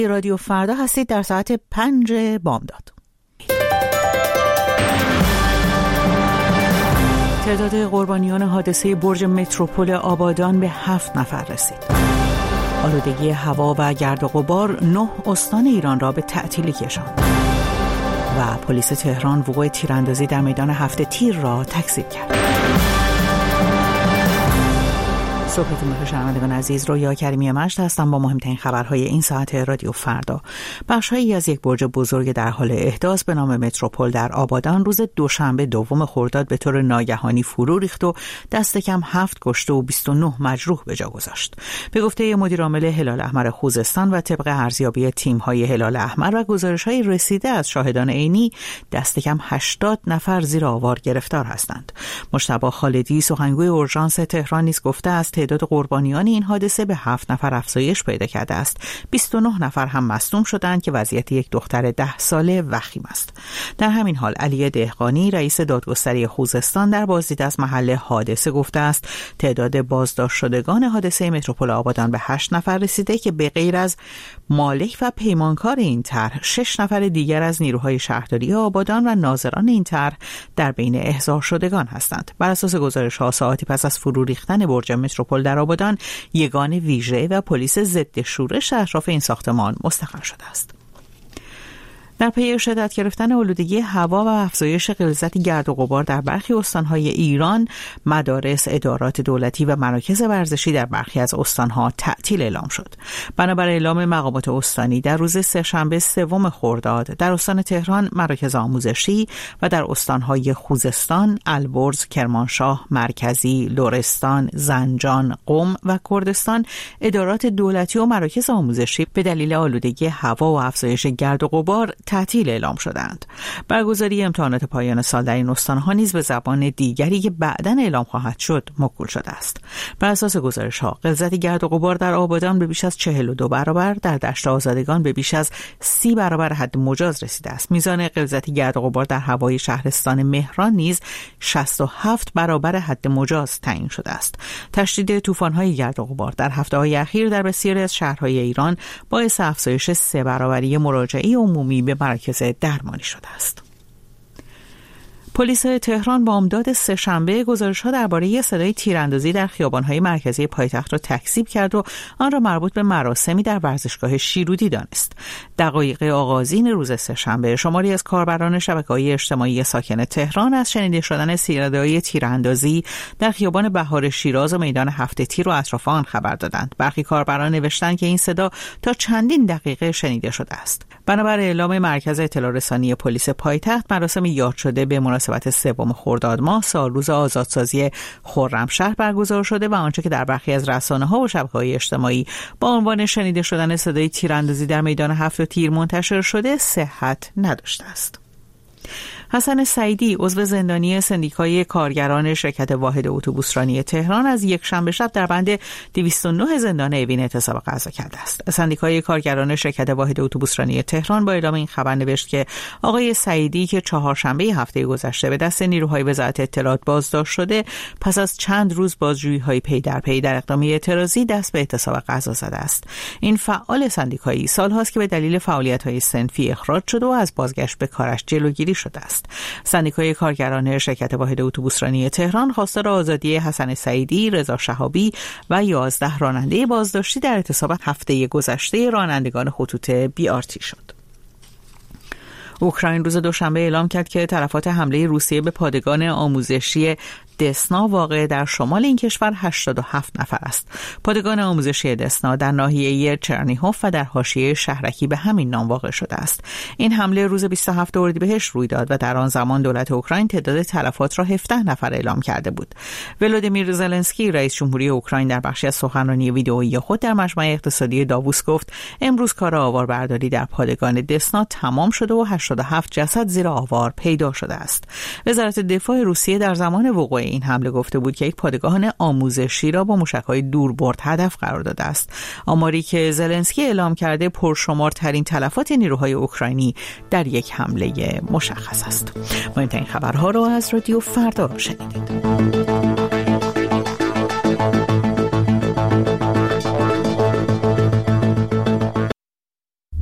رادیو فردا هستید در ساعت 5 بامداد. تعداد قربانیان حادثه برج متروپول آبادان به 7 نفر رسید. آلودگی هوا و گرد و غبار 9 استان ایران را به تعطیلی کشاند. و پلیس تهران وقوع تیراندازی در میدان 7 تیر را تکذیب کرد. صبحتون بخیر شنوندگان عزیز، رویا کریمی مجد هستم با مهمترین خبرهای این ساعت رادیو فردا. بخش‌هایی از یک برج بزرگ در حال احداث به نام متروپول در آبادان روز دوشنبه دوم خرداد به طور ناگهانی فرو ریخت و دست کم 7 کشته و 29 مجروح به جا گذاشت. به گفته مدیر عامل هلال احمر خوزستان و طبق ارزیابی تیم‌های هلال احمر و گزارش‌های رسیده از شاهدان عینی، دست کم 80 نفر زیر آوار گرفتار هستند. مجتبی خالدی سخنگوی اورژانس تهران نیز گفته است تعداد قربانیان این حادثه به 7 نفر افزایش پیدا کرده است. 29 نفر هم مصدوم شدند که وضعیت یک دختر 10 ساله وخیم است. در همین حال علی دهقانی رئیس دادگستری خوزستان در بازدید از محل حادثه گفته است تعداد بازداشت شدگان حادثه متروپول آبادان به 8 نفر رسیده که به غیر از مالک و پیمانکار این طرح 6 نفر دیگر از نیروهای شهرداری آبادان و ناظران این طرح در بین احضار شدگان هستند. بر اساس گزارش‌ها ساعتی پس از فرو ریختن برج متروپول در آبادان یگان ویژه و پلیس ضد شورش اطراف این ساختمان مستقر شده است. در پی شدت گرفتن آلودگی هوا و افزایش غلظت گرد و غبار در برخی استان‌های ایران، مدارس، ادارات دولتی و مراکز ورزشی در برخی از استان‌ها تعطیل اعلام شد. بنابر اعلام مقامات استانی در روز سه‌شنبه سوم خرداد در استان تهران مراکز آموزشی و در استان‌های خوزستان، البرز، کرمانشاه، مرکزی، لرستان، زنجان، قم و کردستان ادارات دولتی و مراکز آموزشی به دلیل آلودگی هوا و افزایش گرد و غبار تعطیل اعلام شدند. برگزاری امتحانات پایان سال در این استان‌ها نیز به زبان دیگری که بعداً اعلام خواهد شد موکول شده است. بر اساس گزارش‌ها غلظت گرد و غبار در آبادان به بیش از 42 برابر، در دشت آزادگان به بیش از 30 برابر حد مجاز رسیده است. میزان غلظت گرد و غبار در هوای شهرستان مهران نیز 67 برابر حد مجاز تعیین شده است. تشدید طوفان‌های گرد و غبار در هفته‌های اخیر در بسیاری از شهرهای ایران باعث افزایش 3 برابری مراجعه عمومی به مراکز درمانی شده است. پلیس تهران بامداد سه‌شنبه گزارش‌ها درباره صدای تیراندازی در خیابان‌های مرکزی پایتخت را تکذیب کرد و آن را مربوط به مراسمی در ورزشگاه شیرودی دانست. دقایق آغازین روز سه‌شنبه شماری از کاربران شبکه‌های اجتماعی ساکن تهران از شنیده شدن صدای تیراندازی در خیابان بهار شیراز و میدان 7 تیر و اطراف آن خبر دادند. برخی کاربران نوشتند که این صدا تا چندین دقیقه شنیده شده است. بنابر اعلام مرکز اطلاع رسانی پلیس پایتخت، مراسم یاد شده به مناسبت سوم خرداد ماه سالروز آزادسازی خرمشهر برگزار شده و آنچه که در برخی از رسانه‌ها و شبکه‌های اجتماعی با عنوان شنیده شدن صدای تیراندازی در میدان 7 تیر منتشر شده صحت نداشته است. حسن سعیدی عضو زندانی سندیکای کارگران شرکت واحد اتوبوسرانی تهران از یک شنبه شب در بند 209 زندان اوین اعتصاب غذا کرده است. سندیکای کارگران شرکت واحد اتوبوسرانی تهران با اعلام این خبر نوشت که آقای سعیدی که چهارشنبه هفته گذشته به دست نیروهای وزارت اطلاعات بازداشت شده، پس از چند روز بازجویی‌های پی در پی در اقدام اعتراضی دست به اعتصاب غذا زده است. این فعال سندیکایی سال‌هاست که به دلیل فعالیت‌های صنفی اخراج شده و از بازگشت به کارش جلوگیری شده است. سندیکای کارگران شرکت واحد اتوبوسرانی تهران خواستار آزادی حسن سعیدی، رضا شهابی و 11 راننده بازداشتی در اعتصاب هفته گذشته رانندگان خطوط BRT شد. اوکراین روز دوشنبه اعلام کرد که تلفات حمله روسیه به پادگان آموزشی دسنا واقع در شمال این کشور 87 نفر است. پادگان آموزشی دسنا در ناحیه چرنیهوف و در حاشیه شهرکی به همین نام واقع شده است. این حمله روز 27 اردیبهشت روی داد و در آن زمان دولت اوکراین تعداد تلفات را 17 نفر اعلام کرده بود. ولودیمیر زلنسکی رئیس جمهوری اوکراین در بخشی از سخنرانی ویدئویی خود در مجمع اقتصادی داووس گفت امروز کار آواربرداری در پادگان دسنا تمام شده و 87 جسد زیر آوار پیدا شده است. وزارت دفاع روسیه در زمان وقوع این حمله گفته بود که یک پادگان آموزشی را با موشک‌های دوربرد هدف قرار داده است. آماری که زلنسکی اعلام کرده پرشمارترین تلفات نیروهای اوکراینی در یک حمله مشخص است. مهمترین خبرها را از رادیو فردا شنیدید.